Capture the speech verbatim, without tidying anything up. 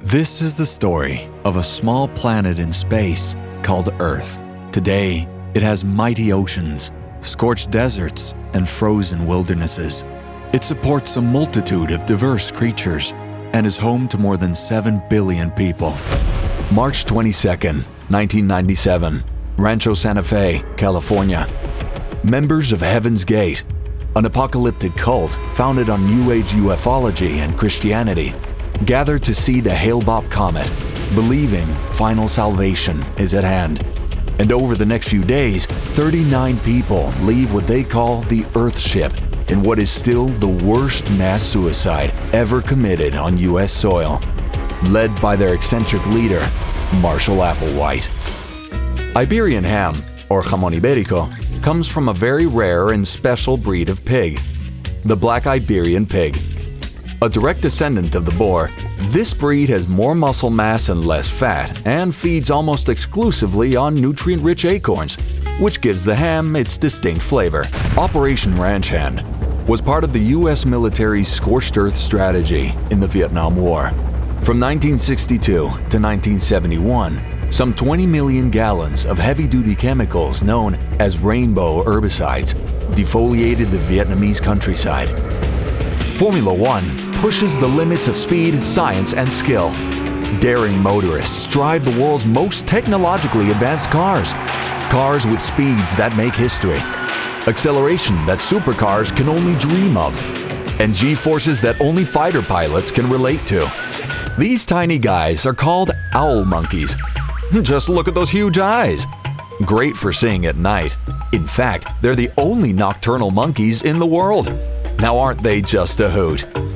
This is the story of a small planet in space called Earth. Today, it has mighty oceans, scorched deserts, and frozen wildernesses. It supports a multitude of diverse creatures and is home to more than seven billion people. March twenty-second, nineteen ninety-seven, Rancho Santa Fe, California. Members of Heaven's Gate, an apocalyptic cult founded on New Age ufology and Christianity, gathered to see the Hale-Bopp comet, believing final salvation is at hand. And over the next few days, thirty-nine people leave what they call the Earthship in what is still the worst mass suicide ever committed on U S soil, led by their eccentric leader, Marshall Applewhite. Iberian ham, or jamón ibérico, comes from a very rare and special breed of pig, the Black Iberian pig. A direct descendant of the boar, this breed has more muscle mass and less fat and feeds almost exclusively on nutrient-rich acorns, which gives the ham its distinct flavor. Operation Ranch Hand was part of the U S military's scorched earth strategy in the Vietnam War. From nineteen sixty-two to nineteen seventy-one, some twenty million gallons of heavy-duty chemicals known as rainbow herbicides defoliated the Vietnamese countryside. Formula One pushes the limits of speed, science, and skill. Daring motorists drive the world's most technologically advanced cars. Cars with speeds that make history. Acceleration that supercars can only dream of. And G-forces that only fighter pilots can relate to. These tiny guys are called owl monkeys. Just look at those huge eyes. Great for seeing at night. In fact, they're the only nocturnal monkeys in the world. Now aren't they just a hoot?